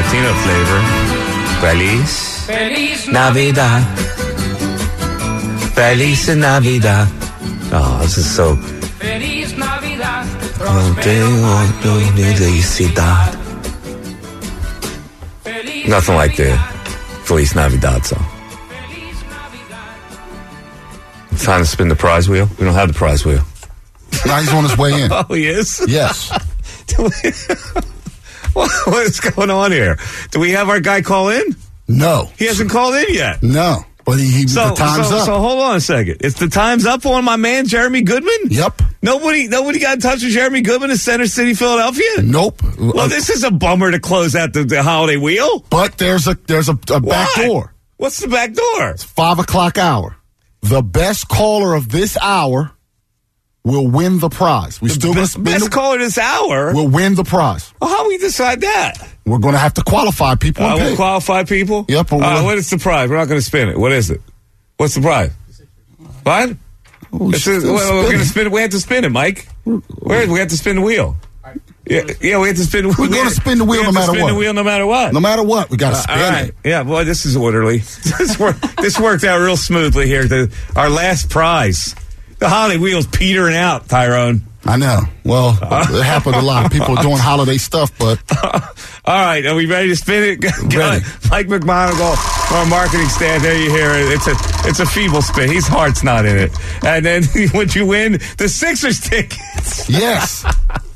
Latino flavor. Feliz Navidad. Feliz Navidad. Oh, this is so... Feliz Navidad. Nothing like the Feliz Navidad song. It's time to spin the prize wheel. We don't have the prize wheel. Now he's on his way in. Oh, he is? Yes. What is going on here? Do we have our guy call in? No. He hasn't called in yet. No. But the time's up. So hold on a second. It's the time's up on my man, Jeremy Goodman? Yep. Nobody got in touch with Jeremy Goodman in Center City, Philadelphia? Nope. Well, this is a bummer to close out the holiday wheel. But there's a back door. What's the back door? It's 5 o'clock hour. The best caller of this hour will win the prize. We still going to spin best caller this hour will win the prize. Well, how do we decide that? We're going to have to qualify people. We'll qualify people? Yep. What is the prize? We're not going to spin it. What is it? What's the prize? What? We're going to spin it. We have to spin it, Mike. We have to spin the wheel. Yeah, we have to spin. We're going to spin the wheel no matter what. Spin the wheel no matter what. No matter what, we got to spin it. Yeah, boy, this is orderly. This worked out real smoothly here. Our last prize. The holiday wheel's petering out, Tyrone. I know. Well, it happened a lot. People are doing holiday stuff, but... All right, are we ready to spin it? Ready. Mike McMonagle, our marketing stand. There you hear it. It's a feeble spin. His heart's not in it. And then would you win the Sixers tickets? Yes.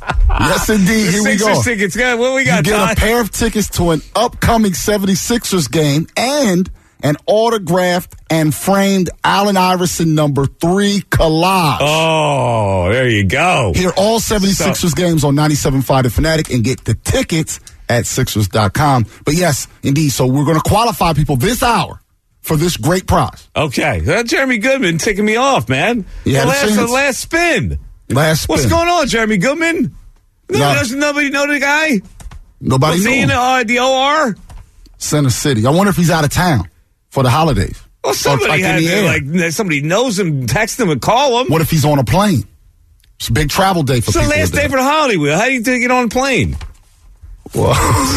Yes, indeed. Here we go. Sixers tickets. What we got, You get a pair of tickets to an upcoming 76ers game and an autographed and framed Allen Iverson #3 collage. Oh, there you go. Hear all 76ers games on 97.5 The Fanatic and get the tickets at Sixers.com. But yes, indeed. So we're going to qualify people this hour for this great prize. Okay. Jeremy Goodman ticking me off, man. The last spin. Last spin. What's going on, Jeremy Goodman? Doesn't nobody know the guy? Nobody knows. Is he in the OR? Center City. I wonder if he's out of town for the holidays. Well, somebody somebody knows him, text him and call him. What if he's on a plane? It's a big travel day for people. It's the last day for the holiday wheel. How do you get on a plane? Well,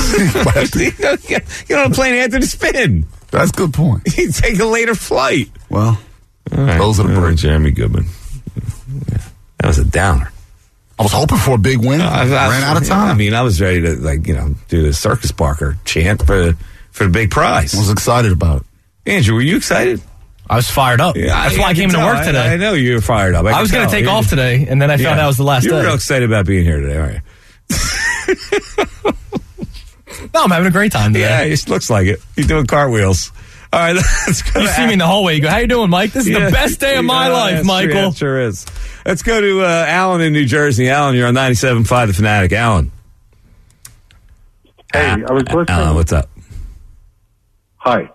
get on a plane after the spin. That's a good point. You take a later flight. Well, those are the birds. Jeremy Goodman. Yeah. That was a downer. I was hoping for a big win. I ran out of time. I mean, I was ready to do the Circus Barker chant for the big prize. I was excited about it. Andrew, were you excited? I was fired up. Yeah, That's why I came into work today. I know you were fired up. I was going to take off today, and then I found out it was the last day. You were real excited about being here today, aren't you? No, I'm having a great time today. Yeah, it looks like it. You're doing cartwhos. All right, let's go. You see me in the hallway. You go, how you doing, Mike? This is the best day of my life, Michael. True, sure is. Let's go to Alan in New Jersey. Alan, you're on 97.5 The Fanatic. Alan. Hey, I was listening. Alan, what's up? Hi.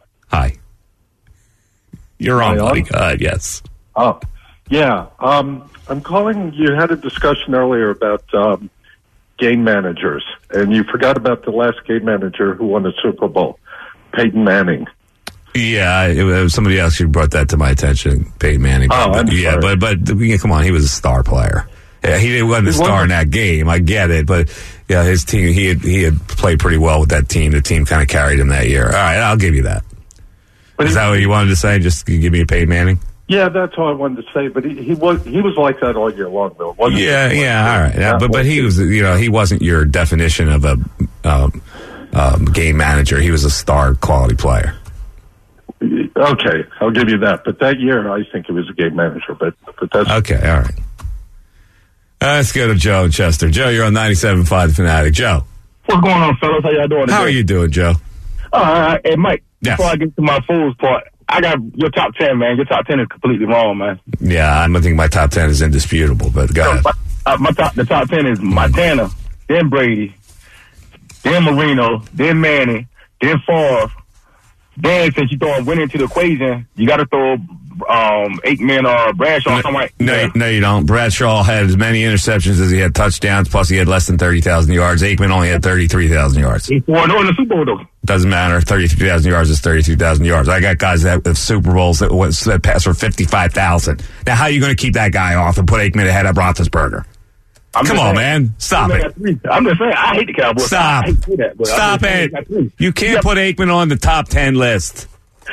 You're on, buddy. Go ahead, yes. Oh, yeah. I'm calling. You had a discussion earlier about game managers, and you forgot about the last game manager who won the Super Bowl, Peyton Manning. Yeah, it was somebody else who brought that to my attention, Peyton Manning. Oh, I'm sorry. But come on, he was a star player. Yeah, he wasn't a star in that game. I get it, but yeah, his team, he had played pretty well with that team. The team kind of carried him that year. All right, I'll give you that. Is that what you wanted to say? Just give me a Peyton Manning? Yeah, that's all I wanted to say. But he was like that all year long, though. Wasn't all right. Yeah, but he was, he wasn't your definition of a game manager. He was a star quality player. Okay, I'll give you that. But that year, I think he was a game manager. But that's okay. All right. Let's go to Joe in Chester. Joe, you're on 97.5 The Fanatic. Joe. What's going on, fellas? How y'all doing today? How are you doing, Joe? Hey, Mike, yes. Before I get to my fools part, I got your top 10, man. Your top 10 is completely wrong, man. Yeah, I think my top 10 is indisputable, but go ahead. The top 10 is Montana, then Brady, then Marino, then Manning, then Favre. Then, since you throw winning into the equation, you got to throw Aikman or Bradshaw. No, you don't. Bradshaw had as many interceptions as he had touchdowns, plus he had less than 30,000 yards. Aikman only had 33,000 yards. He won in the Super Bowl, though. Doesn't matter. 33,000 yards is 33,000 yards. I got guys that have Super Bowls that pass for 55,000. Now, how are you going to keep that guy off and put Aikman ahead of Roethlisberger? Come on, man. Stop it. I'm just saying, I hate the Cowboys. Stop. I hate to do that, but Stop it. You can't put Aikman on the top 10 list.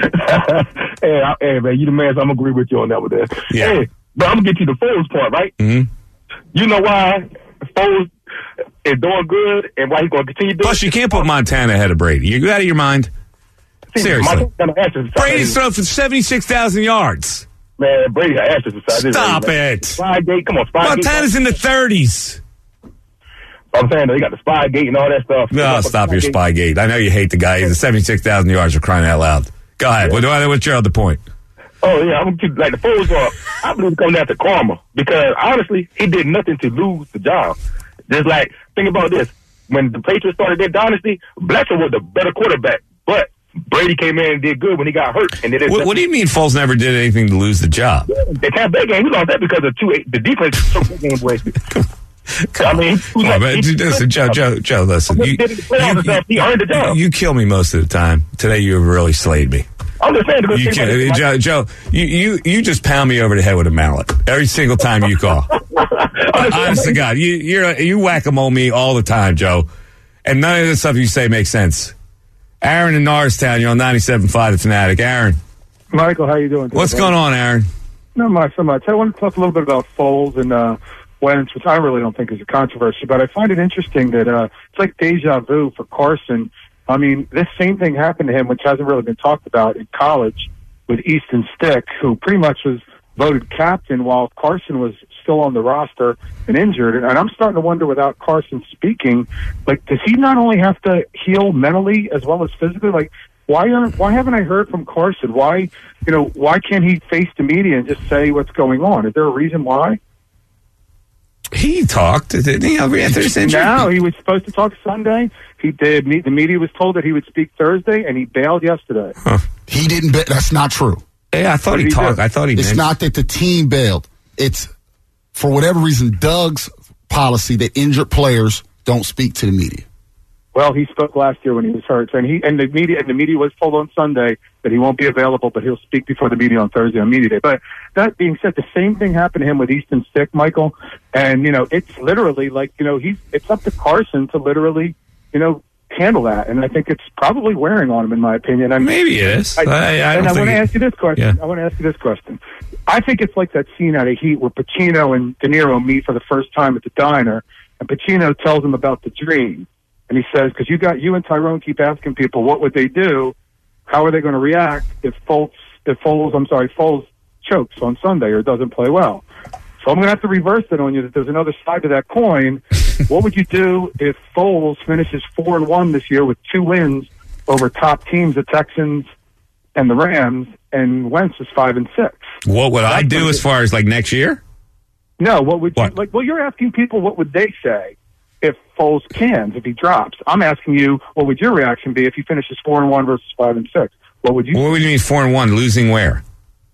Hey, man, you the man, so I'm going to agree with you on that one there. Yeah. Hey, but I'm going to get you the Foles part, right? Mm-hmm. You know why Foles is doing good and why he's going to continue doing Plus, you can't put Montana ahead of Brady. You out of your mind? Seriously. Brady's thrown for 76,000 yards. Man, Brady got ashes inside. Stop it. Spygate, come on, Spygate. Montana's in the 30s. I'm saying, they got the Spygate and all that stuff. No, stop your Spygate. I know you hate the guy. He's at 76,000 yards for crying out loud. Go ahead. What's your other point? Oh, yeah, I'm going to keep, like, the Foles I believe coming down to karma. Because, honestly, he did nothing to lose the job. Just like, think about this. When the Patriots started their dynasty, Bledsoe was the better quarterback. But Brady came in and did good when he got hurt. And what do you mean Foles never did anything to lose the job? The Tampa Bay game, we lost that because of the defense took the game away. I mean, listen, Joe, listen. He earned the job. You kill me most of the time. Today you have really slayed me. I'm just saying. Joe, you just pound me over the head with a mallet every single time you call. Honest to God, you whack-a-mole me all the time, Joe. And none of the stuff you say makes sense. Aaron in Norristown, you're on 97.5 The Fanatic. Aaron. Michael, how you doing today? What's going on, Aaron? Not much, so much. I want to talk a little bit about Foles and Wentz, which I really don't think is a controversy, but I find it interesting that it's like deja vu for Carson. I mean, this same thing happened to him, which hasn't really been talked about in college, with Easton Stick, who pretty much was voted captain while Carson was still on the roster and injured. And I'm starting to wonder, without Carson speaking, like, does he not only have to heal mentally as well as physically? Like, why haven't I heard from Carson? Why can't he face the media and just say what's going on? Is there a reason why? He talked, didn't he? No, he was supposed to talk Sunday. He did. The media was told that he would speak Thursday, and he bailed yesterday. Huh. He didn't. That's not true. Yeah, I thought he talked. I thought he. It's not that the team bailed. It's, for whatever reason, Doug's policy that injured players don't speak to the media. Well, he spoke last year when he was hurt, and the media was told on Sunday that he won't be available, but he'll speak before the media on Thursday on media day. But that being said, the same thing happened to him with Easton Stick, Michael. And it's literally like it's up to Carson to literally handle that, and I think it's probably wearing on him, in my opinion. Maybe it is. I want to ask you this question. Yeah. I want to ask you this question. I think it's like that scene out of Heat where Pacino and De Niro meet for the first time at the diner, and Pacino tells him about the dream. And he says, because you and Tyrone keep asking people, what would they do? How are they going to react if Foles chokes on Sunday or doesn't play well? So I'm going to have to reverse it on you, that there's another side to that coin. What would you do if Foles finishes 4-1 this year with 2 wins over top teams, the Texans and the Rams, and Wentz is 5-6? What would I do as far as like next year? No, what would you like? Well, you're asking people what would they say if Foles if he drops. I'm asking you, what would your reaction be if he finishes 4-1 versus 5-6? What would you? What would you mean 4-1? Losing where?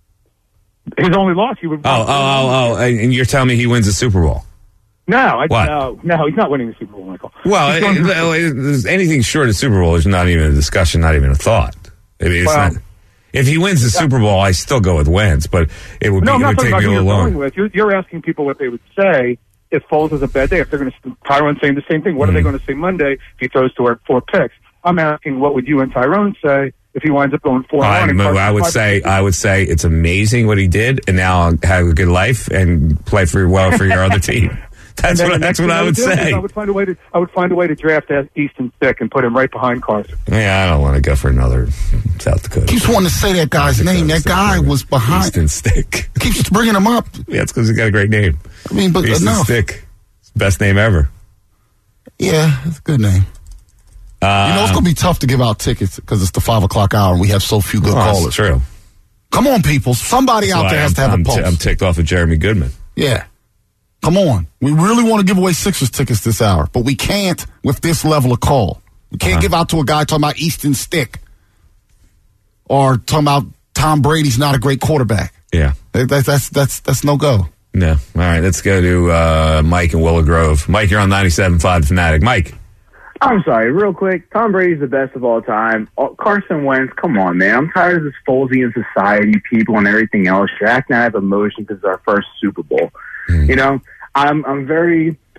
His only loss, he would. Oh! And you're telling me he wins the Super Bowl? No, no, he's not winning the Super Bowl, Michael. Well, anything short of Super Bowl is not even a discussion, not even a thought. I mean, it's not. If he wins the Super Bowl, I still go with Wentz, but it would take me a little longer. You're asking people what they would say if Foles has a bad day. If they're going to, Tyrone saying the same thing, what are they going to say Monday if he throws to 4 picks? I'm asking, what would you and Tyrone say if he winds up going 4-1? I would say it's amazing what he did, and now I'll have a good life and play for your other team. That's what I would say. I would find a way to draft Easton Stick and put him right behind Carson. Yeah, I don't want to go for another South Dakota. Keeps wanting to say that guy's name. That guy was behind. Easton Stick. Keeps bringing him up. Yeah, it's because he's got a great name. I mean, but Easton Stick. It's the best name ever. Yeah, it's a good name. It's going to be tough to give out tickets because it's the 5 o'clock hour and we have so few good callers. That's true. Come on, people. Somebody out there has to have a pulse. I'm ticked off of Jeremy Goodman. Yeah. Come on. We really want to give away Sixers tickets this hour, but we can't with this level of call. We can't give out to a guy talking about Easton Stick or talking about Tom Brady's not a great quarterback. Yeah. That's no go. No. All right, let's go to Mike in Willow Grove. Mike, you're on 97.5 The Fanatic. Mike. I'm sorry, real quick. Tom Brady's the best of all time. Carson Wentz, come on, man. I'm tired of this Folesian society, people, and everything else. You're acting out of emotion because it's our first Super Bowl. I'm very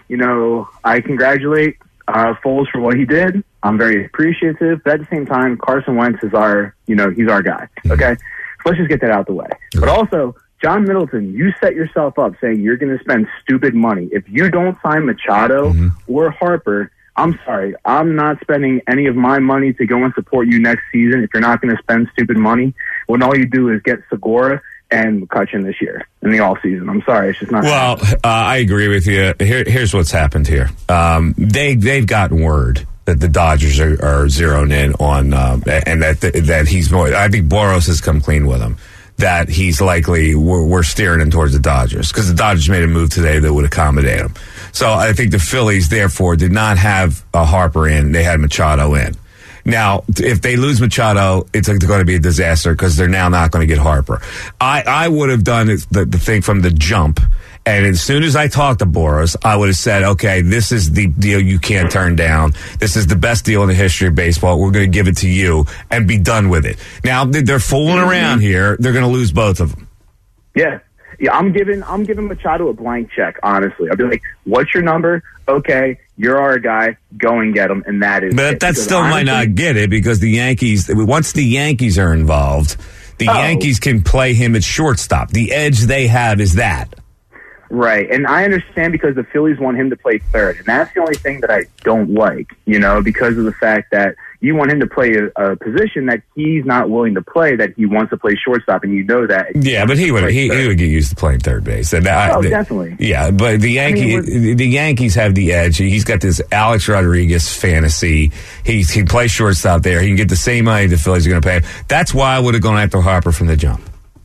I congratulate Foles for what he did. I'm very appreciative. But at the same time, Carson Wentz is he's our guy. Okay? So let's just get that out the way. But also, John Middleton, you set yourself up saying you're going to spend stupid money. If you don't sign Machado or Harper, I'm sorry. I'm not spending any of my money to go and support you next season if you're not going to spend stupid money when all you do is get Segura and McCutchen this year in the offseason. I'm sorry. It's just not. Well, I agree with you. Here's what's happened here. They've gotten word that the Dodgers are zeroing in on, and that he's more. I think Boros has come clean with him. That he's likely, we're steering him towards the Dodgers because the Dodgers made a move today that would accommodate him. So I think the Phillies, therefore, did not have a Harper in. They had Machado in. Now, if they lose Machado, it's going to be a disaster because they're now not going to get Harper. I would have done the thing from the jump. And as soon as I talked to Boros, I would have said, okay, this is the deal you can't turn down. This is the best deal in the history of baseball. We're going to give it to you and be done with it. Now, they're fooling around here. They're going to lose both of them. Yeah. Yeah, I'm giving Machado a blank check, honestly. I'll be like, what's your number? Okay, you're our guy. Go and get him. And that is But it. that still might not get it because the Yankees, once the Yankees are involved, the Yankees can play him at shortstop. The edge they have is that. Right, and I understand because the Phillies want him to play third, and that's the only thing that I don't like, because of the fact that you want him to play a position that he's not willing to play, that he wants to play shortstop, and you know that. Yeah, but he would get used to playing third base. And definitely. Yeah, but the Yankees have the edge. He's got this Alex Rodriguez fantasy. He plays shortstop there. He can get the same money the Phillies are going to pay him. That's why I would have gone after Harper from the jump.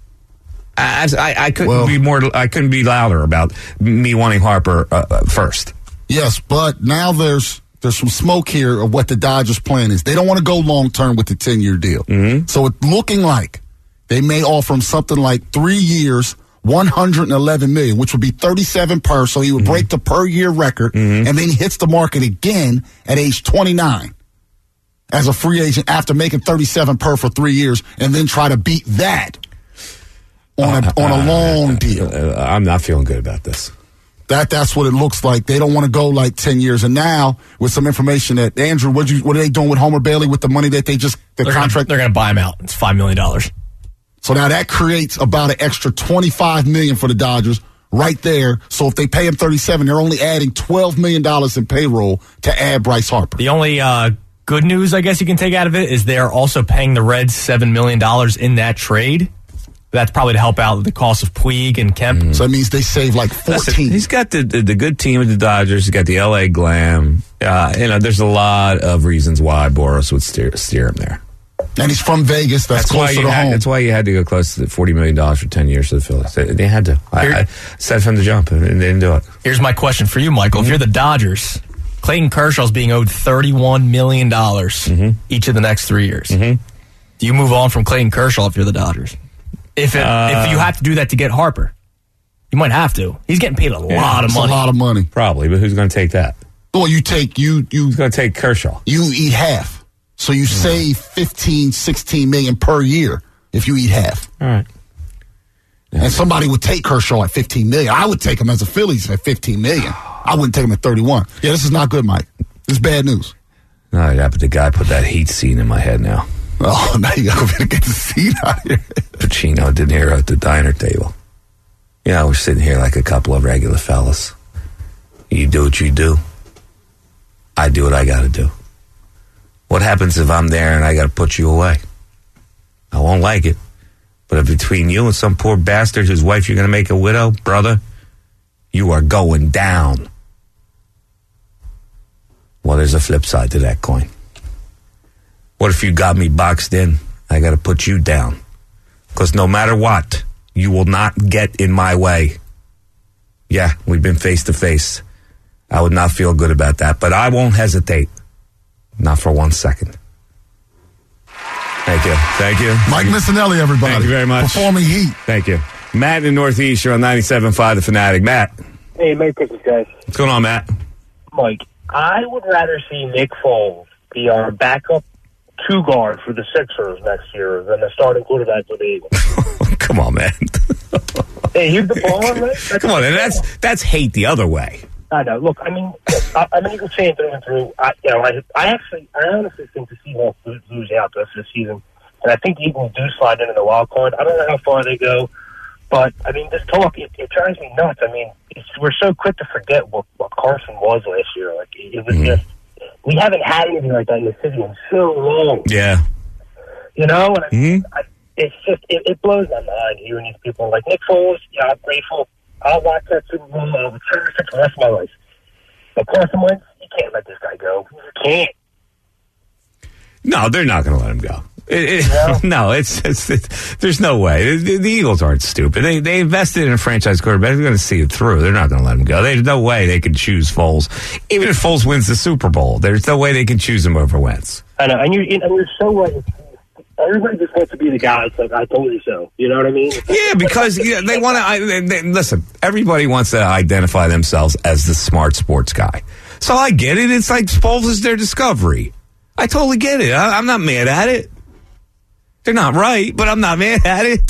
I couldn't be louder about me wanting Harper first. Yes, but now there's some smoke here of what the Dodgers' plan is. They don't want to go long term with the 10-year deal. Mm-hmm. So it's looking like they may offer him something like 3 years, $111 million, which would be 37 per. So he would break the per year record, and then he hits the market again at age 29 as a free agent after making 37 per for 3 years, and then try to beat that. On a long deal. I'm not feeling good about this. That's what it looks like. They don't want to go like 10 years. And now, with some information that, Andrew, what are they doing with Homer Bailey with the money that contract? They're going to buy him out. It's $5 million. So now that creates about an extra $25 million for the Dodgers right there. So if they pay him 37, they're only adding $12 million in payroll to add Bryce Harper. The only good news, I guess you can take out of it, is they're also paying the Reds $7 million in that trade. That's probably to help out the cost of Puig and Kemp. So that means they save like 14. Listen, he's got the good team with the Dodgers. He's got the L.A. glam. There's a lot of reasons why Boros would steer him there. And he's from Vegas. That's closer to home. That's why you had to go close to $40 million for 10 years to the Phillies. They had to. I said from the jump, and they didn't do it. Here's my question for you, Michael. If you're the Dodgers, Clayton Kershaw's being owed $31 million each of the next 3 years. Do you move on from Clayton Kershaw if you're the Dodgers? If you have to do that to get Harper, you might have to. He's getting paid a lot of money. A lot of money. Probably, but who's going to take that? Well, who's going to take Kershaw? You eat half. So you save $15, $16 million per year if you eat half. All right. And somebody would take Kershaw at $15 million. I would take him as a Phillies at $15 million. I wouldn't take him at 31. Yeah, this is not good, Mike. This is bad news. No, but the guy put that Heat scene in my head now. Oh, now you got to get the scene out here. Pacino, De Niro at the diner table. We're sitting here like a couple of regular fellas. You do what you do. I do what I got to do. What happens if I'm there and I got to put you away? I won't like it. But if between you and some poor bastard whose wife you're going to make a widow, brother, you are going down. Well, there's a flip side to that coin. What if you got me boxed in? I got to put you down. Because no matter what, you will not get in my way. Yeah, we've been face to face. I would not feel good about that, but I won't hesitate. Not for 1 second. Thank you. Mike Missinelli, everybody. Thank you very much. Performing Heat. Thank you. Matt in the Northeast, you're on 97.5 The Fanatic. Matt. Hey, Merry Christmas, guys. What's going on, Matt? Mike, I would rather see Nick Foles be our backup two-guard for the Sixers next year than the starting quarterback for the Eagles. Come on, man. Hey, he's the baller, right? Come on, and that's hate the other way. I know. Look, I mean, I'm an Eagles fan through and through. I honestly think the Seahawks lose out the rest of the season, and I think the Eagles do slide into the wild card. I don't know how far they go, but I mean, this talk it drives me nuts. I mean, we're so quick to forget what Carson was last year. Like it was just we haven't had anything like that in the city in so long. Yeah, you know, and I mean, it's just it blows my mind hearing these people like Nick Foles. Yeah, I'm grateful. I'll watch that Super Bowl. I'll cherish it for the rest of my life. But Carson Wentz, you can't let this guy go. You can't. No, they're not going to let him go. No, it's there's no way. The Eagles aren't stupid. They invested in a franchise quarterback. They're going to see it through. They're not going to let him go. There's no way they can choose Foles. Even if Foles wins the Super Bowl, there's no way they can choose him over Wentz. I know, and you're so right. Everybody just wants to be the guy. It's like, I told you so. You know what I mean? Yeah, because they want to. Listen, everybody wants to identify themselves as the smart sports guy. So I get it. It's like Foles is their discovery. I totally get it. I'm not mad at it. They're not right, but I'm not mad at it.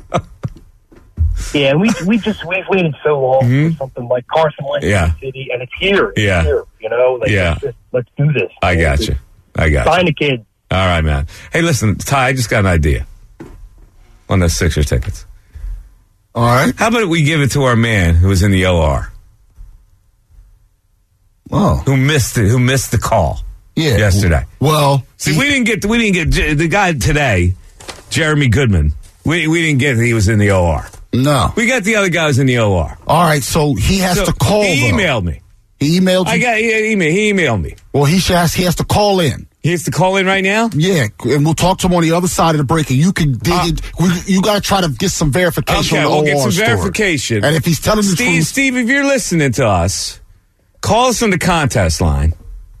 Yeah, we've waited so long for something like Carson Wentz in the city, and it's here. It's here. You know, like, let's do this. I got you. Sign the kid. All right, man. Hey, listen, Ty, I just got an idea on those Sixers tickets. All right. How about we give it to our man who was in the OR? Oh. Who missed the call yesterday. Well, see, we didn't get the guy today, Jeremy Goodman. We didn't get that he was in the OR. No. We got the other guys in the OR. All right, so he has to call. He emailed me. He emailed you? He emailed me. Well, he has to call in. He has to call in right now? Yeah, and we'll talk to him on the other side of the break, and you can dig it. You got to try to get some verification on the we'll get some story. verification. And if he's telling the truth. Steve, if you're listening to us, call us on the contest line,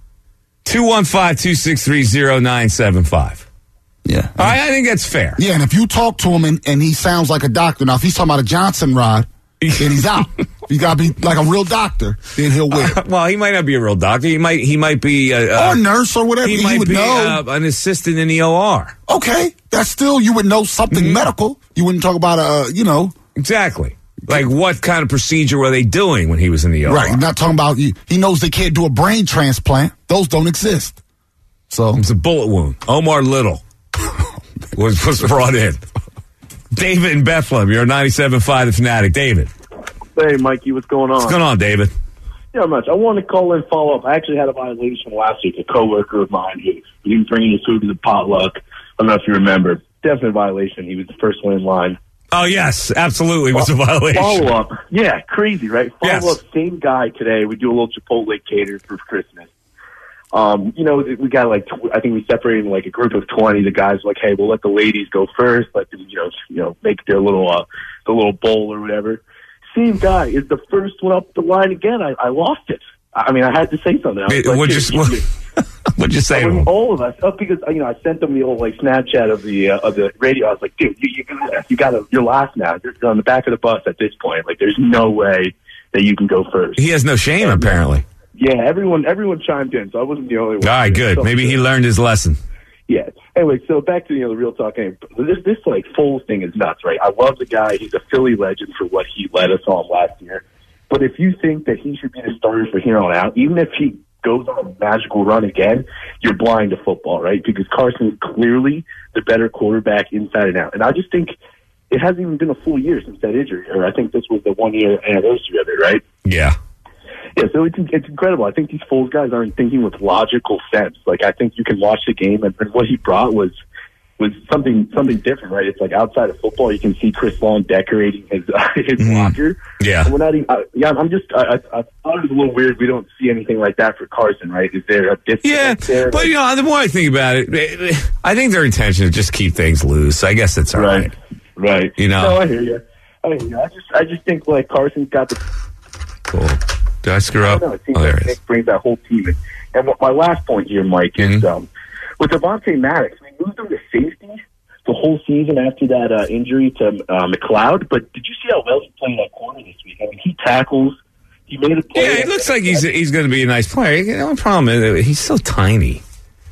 215-263-0975. Yeah. All right, I think that's fair. Yeah, and if you talk to him and he sounds like a doctor, now if he's talking about a Johnson rod, then he's out. He's got to be like a real doctor, then he'll win. Well, he might not be a real doctor. He might be or a nurse or whatever. He might would be know. An assistant in the OR. Okay, that's still, you would know something medical. You wouldn't talk about Exactly. Like what kind of procedure were they doing when he was in the OR? Right, not talking about, he knows they can't do a brain transplant. Those don't exist. So it's a bullet wound. Omar Little was brought in. David in Bethlehem, you're 97.5 The Fanatic. David. Hey, Mikey, what's going on? What's going on, David? Yeah, much. I wanted to call in and follow up. I actually had a violation last week. A coworker of mine who was bringing his food to the potluck. I don't know if you remember. Definitely a violation. He was the first one in line. Oh, yes, absolutely. It was a violation. Follow up. Yeah, crazy, right? Follow Yes. up, same guy today. We do a little Chipotle cater for Christmas. We got I think we separated in like a group of 20. The guys were like, hey, we'll let the ladies go first. Let them, make their little bowl or whatever. Same guy is the first one up the line again. I lost it. I mean, I had to say something. What'd you say to him? All of us, because I sent them the old Snapchat of the radio. I was like, dude, you got you're last now. You're on the back of the bus at this point. Like, there's no way that you can go first. He has no shame, apparently. Yeah, everyone chimed in, so I wasn't the only one. All right, good. Maybe he learned his lesson. Yeah. Anyway, so back to the real talk. This Foles thing is nuts, right? I love the guy. He's a Philly legend for what he led us on last year. But if you think that he should be the starter for here on out, even if he goes on a magical run again, you're blind to football, right? Because Carson is clearly the better quarterback inside and out. And I just think it hasn't even been a full year since that injury, or I think this was the 1 year anniversary of it, right? Yeah. Yeah, so it's incredible. I think these Foles guys aren't thinking with logical sense. Like, I think you can watch the game, and what he brought was something different, right? It's like outside of football, you can see Chris Long decorating his locker. Yeah. And we're not even, I thought it was a little weird. We don't see anything like that for Carson, right? Is there a difference there? But the more I think about it, I think their intention is just keep things loose. I guess it's all right. Right. No, I hear you. I just think like Carson's got the. Cool. Did I screw up? It seems like Nick brings that whole team in. And my last point here, Mike, is with Devontae Maddox, we moved him to safety the whole season after that injury to McLeod. But did you see how well he played that corner this week? I mean, he tackles. He made a play. Yeah, it looks like he's going to be a nice player. The only problem is he's so tiny.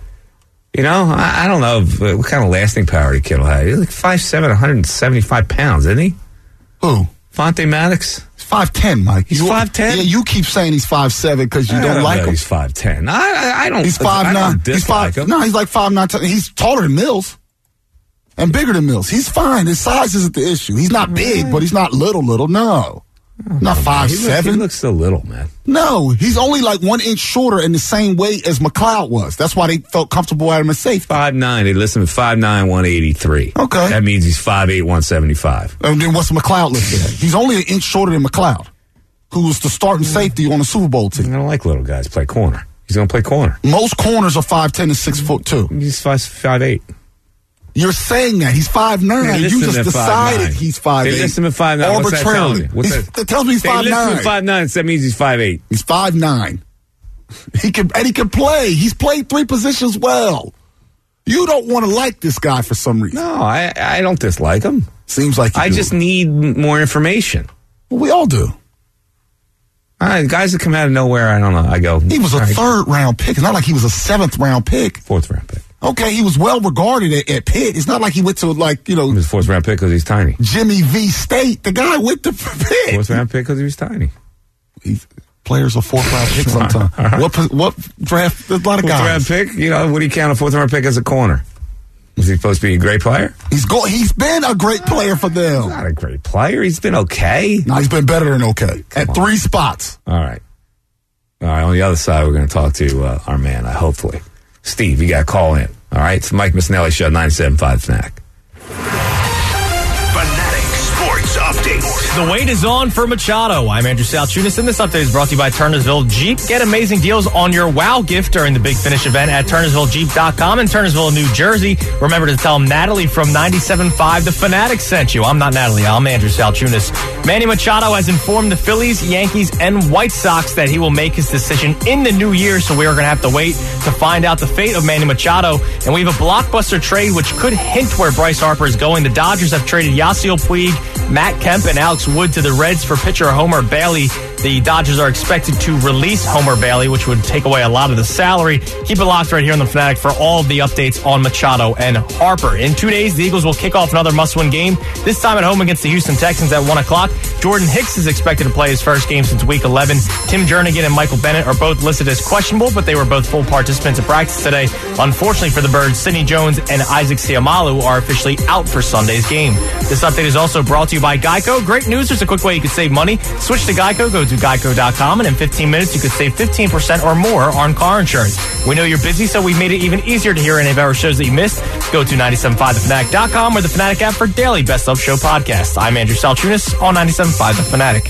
I don't know what kind of lasting power the kid will have. He's like 5'7", 175 pounds, isn't he? Who? Fonte Maddox? 5'10", Mike. He's 5'10"? Yeah, you keep saying he's 5'7" because you don't like him. He's 5'10". I don't. He's 5'9". I don't dislike him. No, he's like 5'9". He's taller than Mills and bigger than Mills. He's fine. His size isn't the issue. He's not big, but he's not little. No. Not 5'7". He looks so little, man. No, he's only like 1 inch shorter and the same weight as McLeod was. That's why they felt comfortable at him as safety. 5'9". They list him at 5'9", 183. Okay. That means he's 5'8", 175. And then what's McLeod listed at? He's only an inch shorter than McLeod, who was the starting safety on the Super Bowl team. I don't like little guys play corner. He's going to play corner. Most corners are 5'10" and 6'2". He's 5'8". You're saying that. He's 5'9". You just decided he's 5'8". They list him at 5'9". Arbitrarily. What's that? That tells me he's 5'9". They list him at 5'9", so that means he's 5'8". He's 5'9". He can play. He's played 3 positions well. You don't want to like this guy for some reason. No, I don't dislike him. Seems like I just need more information. Well, we all do. Guys that come out of nowhere, I don't know. I go. He was a 3rd round pick. It's not like he was a 7th round pick. 4th round pick. Okay, he was well regarded at Pitt. It's not like he went to He was 4th round pick because he's tiny. Jimmy V State. The guy went to Pitt. 4th round pick because he was tiny. Players are 4th round picks sometimes. Right. What draft? There's a lot of guys. 4th round pick. What do you count a 4th round pick as a corner? Was he supposed to be a great player? He's been a great player for them. He's not a great player. He's been okay. No, he's been better than okay. At 3 spots. All right. On the other side, we're going to talk to our man, hopefully. Steve, you got to call in. All right, it's the Mike Missinelli Show, 97.5 Fanatic. Fanatic Sports Update. The wait is on for Machado. I'm Andrew Salchunas, and this update is brought to you by Turnersville Jeep. Get amazing deals on your WOW gift during the Big Finish event at TurnersvilleJeep.com in Turnersville, New Jersey. Remember to tell Natalie from 97.5 The Fanatic sent you. I'm not Natalie. I'm Andrew Salchunas. Manny Machado has informed the Phillies, Yankees, and White Sox that he will make his decision in the new year, so we are going to have to wait to find out the fate of Manny Machado. And we have a blockbuster trade which could hint where Bryce Harper is going. The Dodgers have traded Yasiel Puig, Matt Kemp, and Alex Wood to the Reds for pitcher Homer Bailey. The Dodgers are expected to release Homer Bailey, which would take away a lot of the salary. Keep it locked right here on The Fanatic for all of the updates on Machado and Harper. In 2 days, the Eagles will kick off another must-win game, this time at home against the Houston Texans at 1 o'clock. Jordan Hicks is expected to play his first game since Week 11. Tim Jernigan and Michael Bennett are both listed as questionable, but they were both full participants in practice today. Unfortunately for the Birds, Sidney Jones and Isaac Siamalu are officially out for Sunday's game. This update is also brought to you by Geico. Great news, there's a quick way you can save money. Switch to Geico, go to Geico.com, and in 15 minutes you could save 15% or more on car insurance. We know you're busy, so we made it even easier to hear any of our shows that you missed. Go to 975thefanatic.com or the Fanatic app for daily Best of Show podcasts. I'm Andrew Salchunas on 97.5 The Fanatic.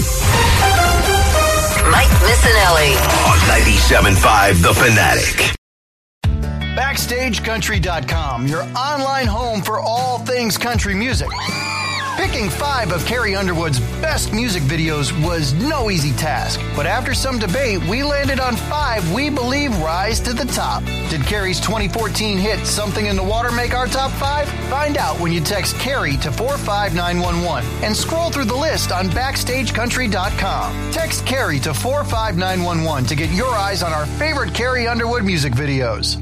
Mike Missinelli on 97.5 The Fanatic. BackstageCountry.com, your online home for all things country music. Picking 5 of Carrie Underwood's best music videos was no easy task, but after some debate, we landed on 5 we believe rise to the top. Did Carrie's 2014 hit Something in the Water make our top 5? Find out when you text Carrie to 45911 and scroll through the list on BackstageCountry.com. Text Carrie to 45911 to get your eyes on our favorite Carrie Underwood music videos.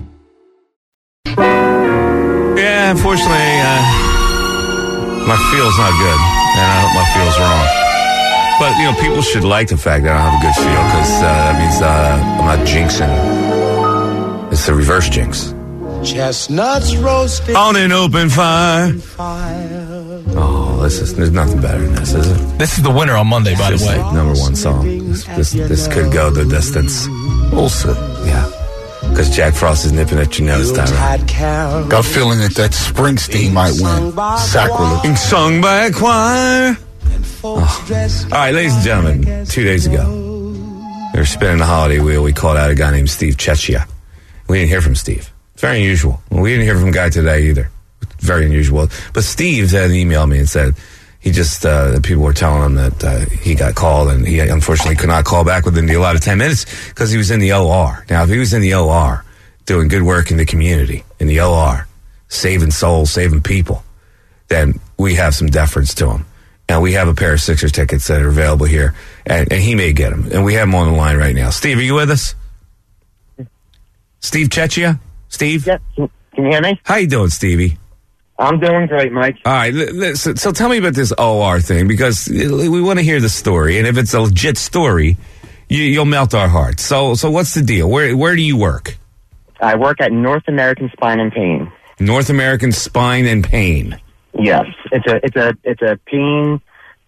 Yeah, unfortunately, my feel's not good, and I hope my feel's wrong. But, people should like the fact that I don't have a good feel, because that means I'm not jinxing. It's the reverse jinx. Chestnuts roasted on an open fire. Oh, there's nothing better than this, is it? This is the winner on Monday, by the way. Number 1 song. This could go the distance. We'll see. Yeah. Because Jack Frost is nipping at your nose time. Got a feeling that Springsteen might win. Sacrilege. Being sung by a choir. Oh. All right, ladies and gentlemen, 2 days ago, we were spinning the holiday wheel. We called out a guy named Steve Chechia. We didn't hear from Steve. It's very unusual. We didn't hear from a guy today either. Very unusual. But Steve had emailed me and said he just, people were telling him that he got called, and he unfortunately could not call back within the allotted 10 minutes because he was in the OR. Now, if he was in the OR doing good work in the community, in the OR, saving souls, saving people, then we have some deference to him. And we have a pair of Sixers tickets that are available here, and he may get them. And we have him on the line right now. Steve, are you with us? Steve Chechia? Steve? Yeah. Can you hear me? How you doing, Stevie? I'm doing great, Mike. All right. So tell me about this OR thing, because we want to hear the story. And if it's a legit story, you'll melt our hearts. So what's the deal? Where do you work? I work at North American Spine and Pain. North American Spine and Pain. Yes, it's a pain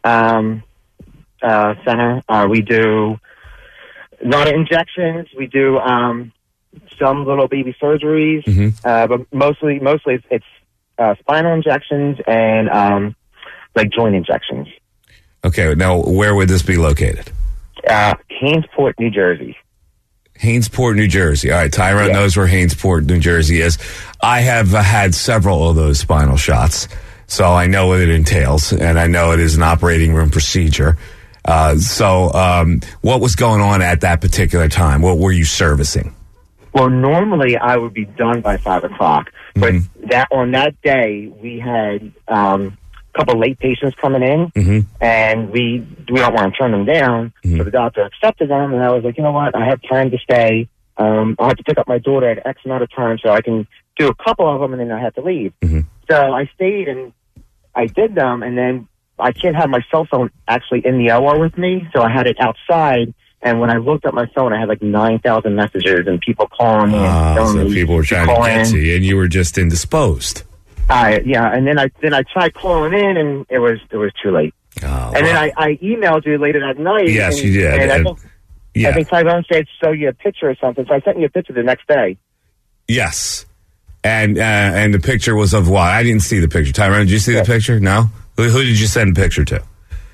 center. We do a lot of injections. We do some little baby surgeries, but mostly it's spinal injections and like joint injections. Okay, now where would this be located? Hainesport, New Jersey. Hainesport, New Jersey. All right, Tyrone knows where Hainesport, New Jersey is. I have had several of those spinal shots, so I know what it entails, and I know it is an operating room procedure. So what was going on at that particular time? What were you servicing? Well, normally I would be done by 5 o'clock, but on that day we had a couple late patients coming in, and we don't want to turn them down. So the doctor accepted them, and I was like, you know what? I have time to stay. I have to pick up my daughter at X amount of time, so I can do a couple of them, and then I have to leave. So I stayed and I did them, and then I can't have my cell phone actually in the OR with me, so I had it outside. And when I looked at my phone, I had like 9,000 messages and people calling me. So people were trying to get to you, and you were just indisposed. Yeah, and then I tried calling in, and it was too late. And then I emailed you later that night. Yes, you did. And I think Tyrone said show you a picture or something, so I sent you a picture the next day. Yes, and the picture was of what? I didn't see the picture. Tyrone, did you see the picture? No. Who did you send the picture to?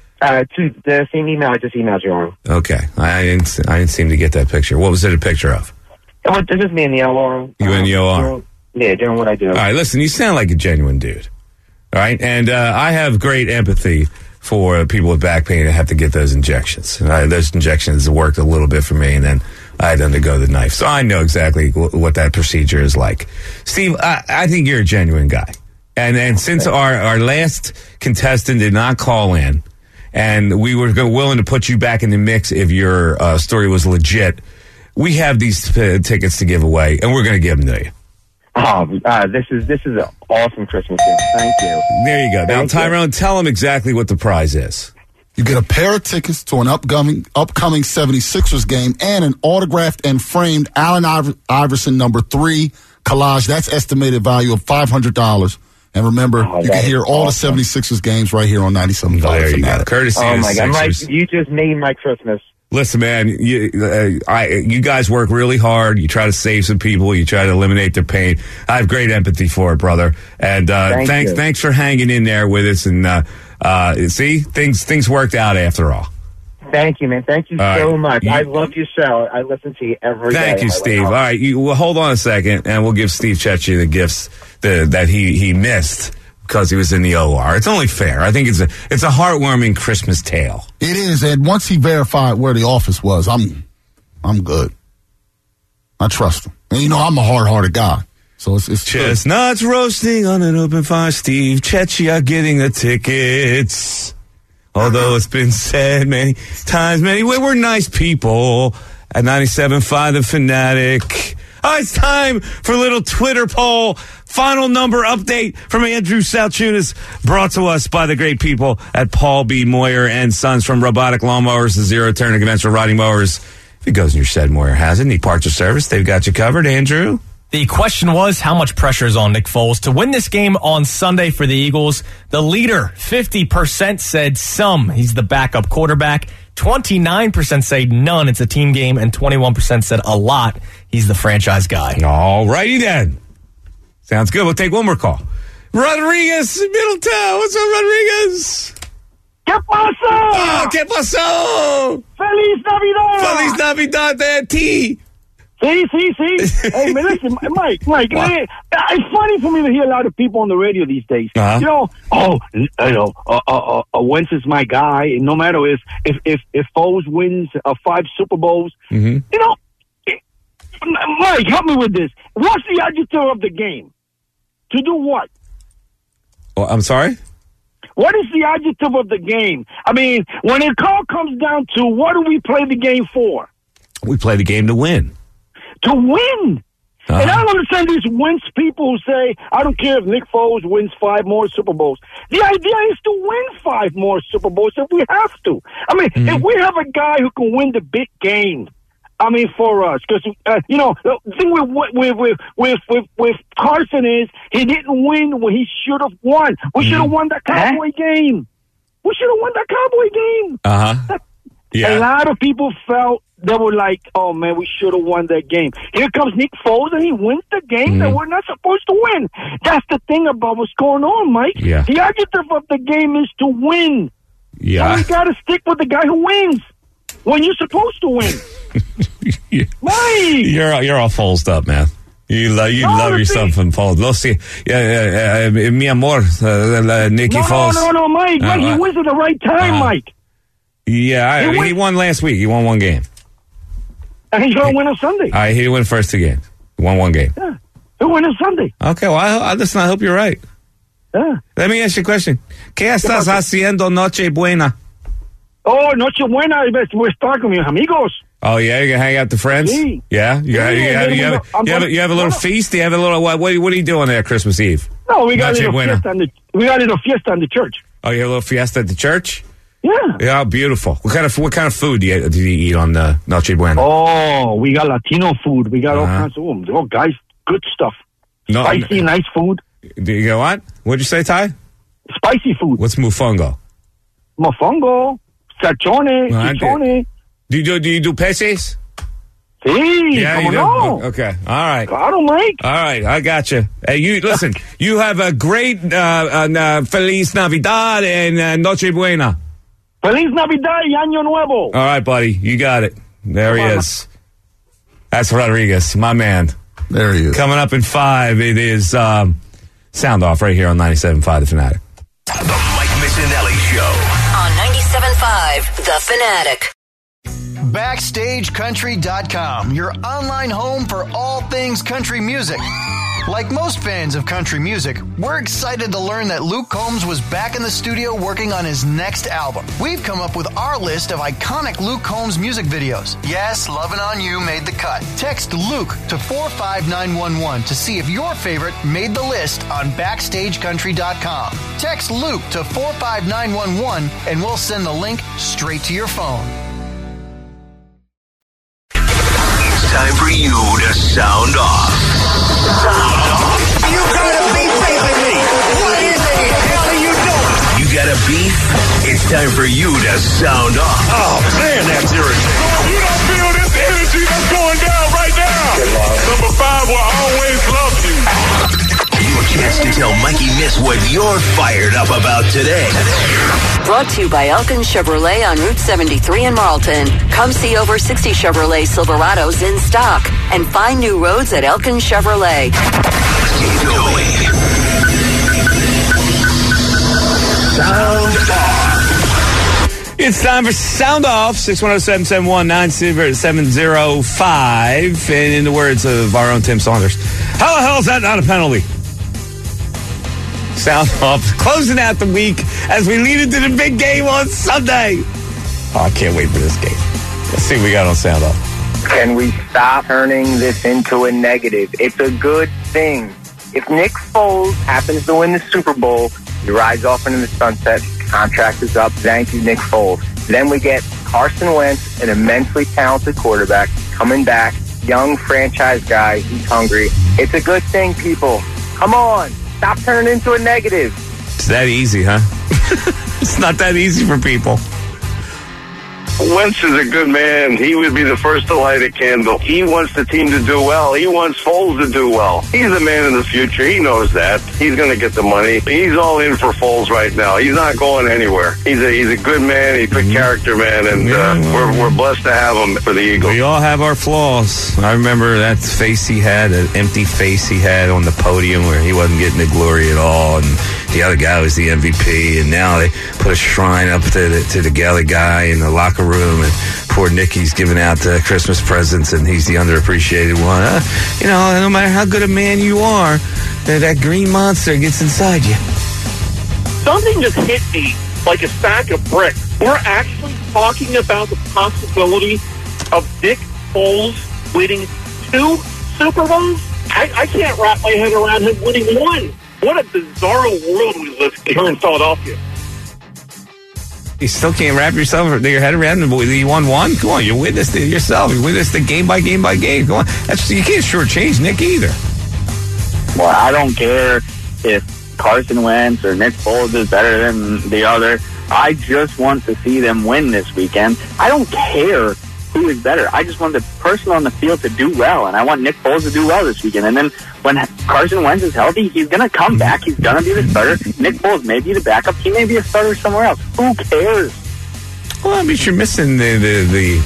To the same email I just emailed you on. Okay, I didn't seem to get that picture. What was it a picture of? This is me in the OR. You in the OR? Doing what I do. All right, listen, you sound like a genuine dude. All right, and I have great empathy for people with back pain that have to get those injections. Those injections worked a little bit for me, and then I had to undergo the knife. So I know exactly what that procedure is like. Steve, I think you're a genuine guy. And since our last contestant did not call in, and we were willing to put you back in the mix if your story was legit, we have these tickets to give away, and we're going to give them to you. This is an awesome Christmas gift. Thank you. There you go. Now, Tyrone, tell them exactly what the prize is. You get a pair of tickets to an upcoming 76ers game and an autographed and framed Allen Iverson #3 collage. That's estimated value of $500. And remember, you can hear all the 76ers games right here on 97.5. There you go. Courtesy of the God, Mike, Sixers. you just made my Christmas. Listen, man, you guys work really hard. You try to save some people. You try to eliminate their pain. I have great empathy for it, brother. And thanks for hanging in there with us. And see, things worked out after all. Thank you, man. Thank you so much. I love your show. I listen to you every day. Thank you, Steve. All right, well, hold on a second, and we'll give Steve Cecchi the gifts that he missed because he was in the OR. It's only fair. I think it's a heartwarming Christmas tale. It is, and once he verified where the office was, I'm good. I trust him. And you know, I'm a hard-hearted guy. So it's chestnuts roasting on an open fire. Steve Cecchi are getting the tickets. Although it's been said many times, we're nice people at 97.5 The Fanatic. Oh, it's time for a little Twitter poll. Final number update from Andrew Salchunas, brought to us by the great people at Paul B. Moyer and Sons, from robotic lawnmowers to zero-turn and conventional riding mowers. If it goes in your shed, Moyer has it. Need parts or service, they've got you covered. Andrew? The question was, how much pressure is on Nick Foles to win this game on Sunday for the Eagles? The leader, 50% said some. He's the backup quarterback. 29% say none. It's a team game. And 21% said a lot. He's the franchise guy. All righty then. Sounds good. We'll take one more call. Rodriguez, Middletown. What's up, Rodriguez? ¿Qué pasó? Oh, ¿qué pasó? Feliz Navidad. Feliz Navidad de ti. Sí. Hey, man, listen, Mike, it's funny for me to hear a lot of people on the radio these days. You know, Wentz is my guy. And no matter if Foles wins 5 Super Bowls, you know, Mike, help me with this. What's the adjective of the game? To do what? Well, I'm sorry? What is the adjective of the game? I mean, when it all comes down to what do we play the game for? We play the game to win. To win. And I don't understand these Wentz people who say, I don't care if Nick Foles wins 5 more Super Bowls. The idea is to win 5 more Super Bowls if we have to. I mean, if we have a guy who can win the big game, I mean, for us, because the thing with Carson is he didn't win when he should have won. We should have won that Cowboy game. We should have won that Cowboy game. A lot of people felt they were like, "Oh man, we should have won that game." Here comes Nick Foles, and he wins the game that we're not supposed to win. That's the thing about what's going on, Mike. Yeah. The adjective of the game is to win. Yeah. So we got to stick with the guy who wins when you're supposed to win. Mike, you're all Folesed up, man. You love yourself some Foles. Lo sí. Mi amor, Nicky Foles. No, Mike. He wins at the right time, Mike. Yeah, he won last week. He won 1 game. And he's going to win on Sunday. He didn't win the first 2 games. He won 1 game. Yeah, he'll win on Sunday. Okay, well, I hope you're right. Yeah. Let me ask you a question. ¿Qué estás haciendo Nochebuena? Oh, Nochebuena, voy a estar con mis amigos. Oh, yeah? You're going to hang out with the friends? Sí. Yeah? You have a little feast? You have a little, what are you doing there Christmas Eve? No, we got a little fiesta in the church. Oh, you have a little fiesta at the church? Yeah. Yeah, beautiful. What kind of food do you eat on Noche Buena? Oh, we got Latino food. We got all kinds of guys, good stuff. Spicy, nice food. Do you go what? What'd you say, Ty? Spicy food. What's mofongo? Mofongo, chichone. Do you do peces? Sí, yeah, como no. Okay, all right. Claro, Mike. All right, I got you. Hey, you listen. You have a great Feliz Navidad and Noche Buena. Feliz Navidad y Año Nuevo. All right, buddy. You got it. There he is. That's Rodriguez, my man. There he is. Coming up in 5, it is Sound Off right here on 97.5 The Fanatic. The Mike Missinelli Show. On 97.5 The Fanatic. BackstageCountry.com, your online home for all things country music. Like most fans of country music, we're excited to learn that Luke Combs was back in the studio working on his next album. We've come up with our list of iconic Luke Combs music videos. Yes, Lovin' On You made the cut. Text Luke to 45911 to see if your favorite made the list on BackstageCountry.com. Text Luke to 45911 and we'll send the link straight to your phone. Time for you to sound off. You gotta be facing me. What in the hell are you doing? You got a beef? It's time for you to sound off. Oh, man, that's irritating. You don't feel this energy that's going down right now. Number 5 will always love you. Your chance to tell Mikey Miss what you're fired up about today. Brought to you by Elkin Chevrolet on Route 73 in Marlton. Come see over 60 Chevrolet Silverados in stock and find new roads at Elkin Chevrolet. Sound off. It's time for Sound Off, 610-771-9705. And in the words of our own Tim Saunders, how the hell is that not a penalty? Sound Off, closing out the week as we lead into the big game on Sunday. Oh, I can't wait for this game. Let's see what we got on Sound Off. Can we stop turning this into a negative? It's a good thing. If Nick Foles happens to win the Super Bowl, he rides off into the sunset, contract is up, thank you, Nick Foles. Then we get Carson Wentz, an immensely talented quarterback, coming back, young franchise guy, he's hungry. It's a good thing, people. Come on. Stop turning it into a negative. It's that easy, huh? It's not that easy for people. Wentz is a good man. He would be the first to light a candle. He wants the team to do well. He wants Foles to do well. He's the man in the future. He knows that. He's going to get the money. He's all in for Foles right now. He's not going anywhere. He's a good man. He's a good character man, and we're blessed to have him for the Eagles. We all have our flaws. I remember that face he had, an empty face he had on the podium where he wasn't getting the glory at all, and the other guy was the MVP, and now they put a shrine up to the Galley guy in the locker room, and poor Nicky's giving out Christmas presents, and he's the underappreciated one. No matter how good a man you are, that green monster gets inside you. Something just hit me like a sack of bricks. We're actually talking about the possibility of Nick Foles winning 2 Super Bowls. I can't wrap my head around him winning one. What a bizarre world we live here in Philadelphia. You still can't wrap your head around it. You won one? Come on, you witnessed it yourself. You witnessed it game by game by game. Come on. You can't shortchange Nick either. Well, I don't care if Carson Wentz or Nick Foles is better than the other. I just want to see them win this weekend. I don't care who is better. I just want the person on the field to do well, and I want Nick Foles to do well this weekend. And then when Carson Wentz is healthy, he's going to come back. He's going to be the starter. Nick Foles may be the backup. He may be a starter somewhere else. Who cares? Well, I mean, you're missing the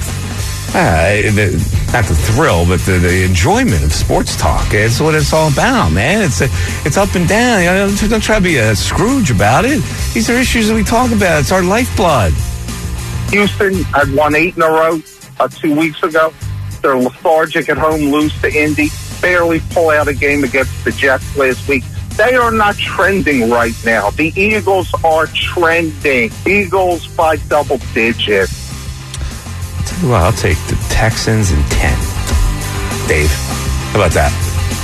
not the thrill, but the enjoyment of sports talk. It's what it's all about, man. It's up and down. You know, don't try to be a Scrooge about it. These are issues that we talk about. It's our lifeblood. Houston had won 8 in a row 2 weeks ago. They're lethargic at home, lose to Indy, barely pull out a game against the Jets last week. They are not trending right now. The Eagles are trending. Eagles by double digits. Well, I'll take the Texans in 10. Dave, how about that?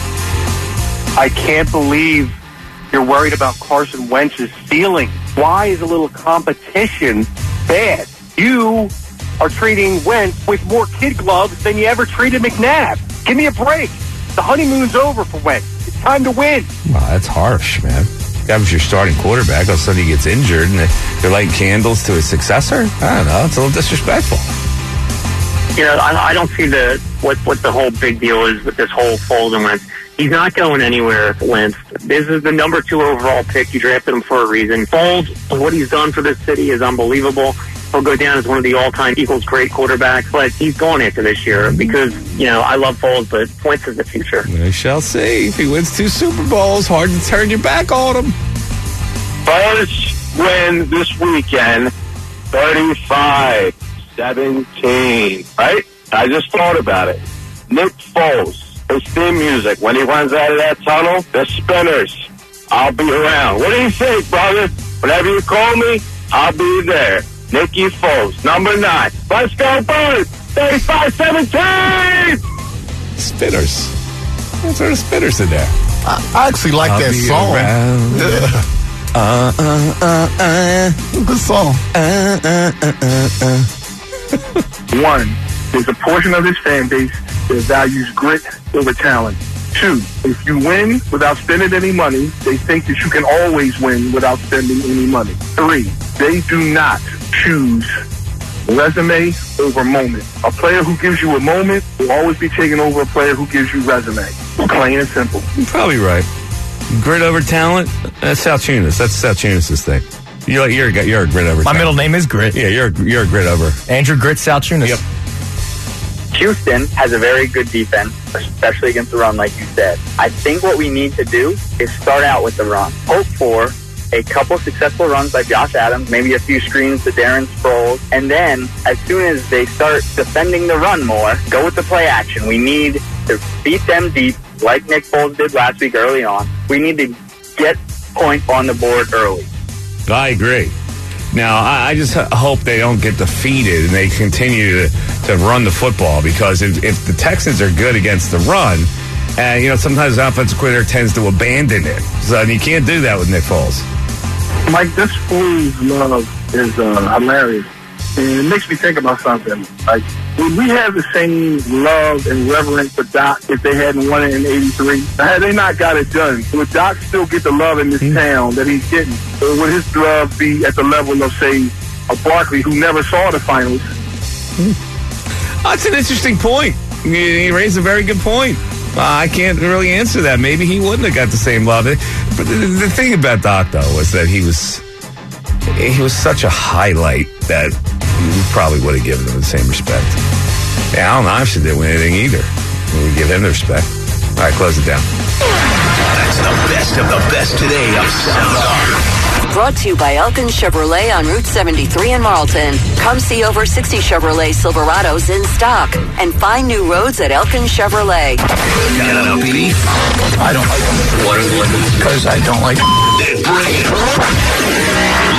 I can't believe you're worried about Carson Wentz's ceiling. Why is a little competition bad? You are treating Wentz with more kid gloves than you ever treated McNabb. Give me a break. The honeymoon's over for Wentz. It's time to win. Wow, that's harsh, man. That was your starting quarterback. All of a sudden he gets injured and they're lighting candles to his successor? I don't know. It's a little disrespectful. You know, I don't see what the whole big deal is with this whole Foles and Wentz. He's not going anywhere, Wentz. This is the number 2 overall pick. You drafted him for a reason. Foles, what he's done for this city is unbelievable. He'll go down as one of the all-time Eagles great quarterbacks, but he's going after this year because, you know, I love Foles, but Wentz is the future. We shall see. If he wins 2 Super Bowls, hard to turn your back on him. First win this weekend, 35-17, right? I just thought about it. Nick Foles, his theme music, when he runs out of that tunnel, the spinners, I'll be around. What do you think, brother? Whenever you call me, I'll be there. Nicky Foles, number 9. Let's go, Birds! 35-17! Spinners. What sort of spinners in there? I actually like that song. Good song. One, there's a portion of his fan base that values grit over talent. 2, if you win without spending any money, they think that you can always win without spending any money. 3, they do not choose resume over moment. A player who gives you a moment will always be taking over a player who gives you resume. Plain and simple. You're probably right. Grit over talent? That's Salchunas. That's Salchunas' thing. You're a grit over talent. My middle name is Grit. Yeah, you're a grit over. Andrew Grit Salchunas. Yep. Houston has a very good defense, especially against the run, like you said. I think what we need to do is start out with the run. Hope for a couple successful runs by Josh Adams, maybe a few screens to Darren Sproles, and then as soon as they start defending the run more, go with the play action. We need to beat them deep, like Nick Foles did last week early on. We need to get points on the board early. I agree. Now, I just hope they don't get defeated and they continue to run the football, because if the Texans are good against the run, you know, sometimes the offensive coordinator tends to abandon it. So you can't do that with Nick Foles. Mike, this Foles love is hilarious. And it makes me think about something. Like, would we have the same love and reverence for Doc if they hadn't won it in 83? Had they not got it done, would Doc still get the love in this town that he's getting? Or would his love be at the level of, say, a Barkley who never saw the finals? That's an interesting point. He raised a very good point. I can't really answer that. Maybe he wouldn't have got the same love. But the thing about Doc, though, was that he was such a highlight that we probably would have given him the same respect. Yeah, Allen Iverson didn't win anything either. We give him the respect. All right, close it down. That's the best of the best today of Sound Off. Brought to you by Elkin Chevrolet on Route 73 in Marlton. Come see over 60 Chevrolet Silverados in stock and find new roads at Elkin Chevrolet. Got a beef? I don't like them. What? Because I don't like them. Then bring it. Leave it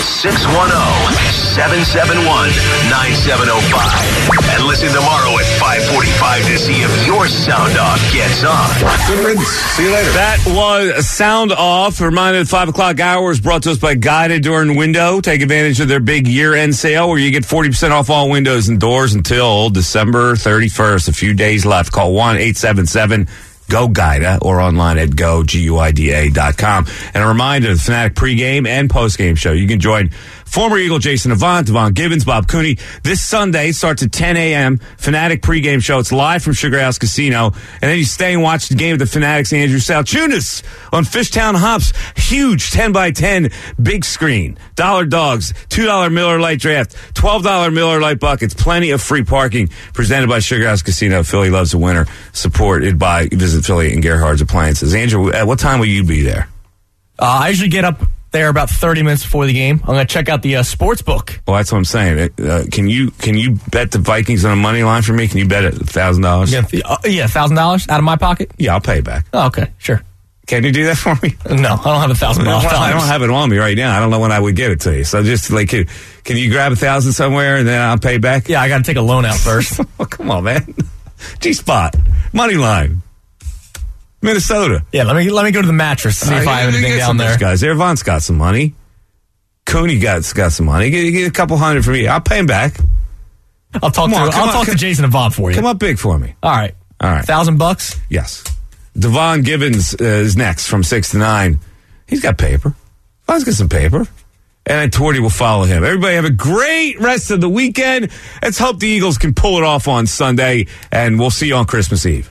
610-771-9705. And listen tomorrow at 5:45 to see if your sound off gets on. Good riddance. See you later. That was Sound Off. A reminder, the 5 o'clock hour is brought to us by Guided Door and Window. Take advantage of their big year-end sale where you get 40% off all windows and doors until December 31st. A few days left. Call 1-877-GO-GUIDA or online at GUIDA.com. And a reminder, the Fanatic pregame and postgame show. You can join former Eagle Jason Avant, Devon Gibbons, Bob Cooney. This Sunday starts at 10 a.m. Fanatic pregame show. It's live from Sugar House Casino. And then you stay and watch the game of the Fanatics, Andrew Salchunas on Fishtown Hops. Huge 10x10 big screen. $1 dogs, $2 Miller Lite draft, $12 Miller Lite buckets, plenty of free parking presented by Sugar House Casino. Philly loves a winner. Supported by Visit Philly and Gerhard's Appliances. Andrew, at what time will you be there? I usually get up there about 30 minutes before the game. I'm going to check out the sports book. Well, that's what I'm saying. Can you bet the Vikings on a money line for me? Can you bet it $1,000? Yeah, $1,000 out of my pocket? Yeah, I'll pay it back. Oh, okay, sure. Can you do that for me? No, I don't have $1,000. I don't have it on me right now. I don't know when I would give it to you. So just like, can you grab $1,000 somewhere and then I'll pay back? Yeah, I got to take a loan out first. Oh, come on, man. G-Spot. Money line. Minnesota. Yeah, let me go to the mattress to see if I have anything down there. Guys, Avant's got some money. Cooney got some money. Get a couple hundred for me. I'll pay him back. I'll talk to Jason Avant for you. Come up big for me. All right. $1,000? Yes. Devon Gibbons is next from 6 to 9. He's got paper. Devon's got some paper. And then Torty will follow him. Everybody have a great rest of the weekend. Let's hope the Eagles can pull it off on Sunday, and we'll see you on Christmas Eve.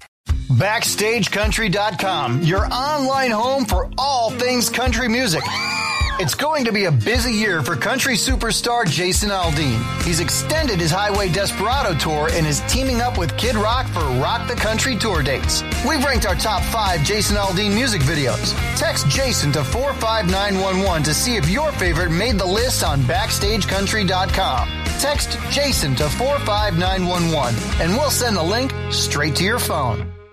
BackstageCountry.com, your online home for all things country music. It's going to be a busy year for country superstar Jason Aldean. He's extended his Highway Desperado tour and is teaming up with Kid Rock for Rock the Country tour dates. We've ranked our top 5 Jason Aldean music videos. Text Jason to 45911 to see if your favorite made the list on BackstageCountry.com. Text Jason to 45911 and we'll send the link straight to your phone.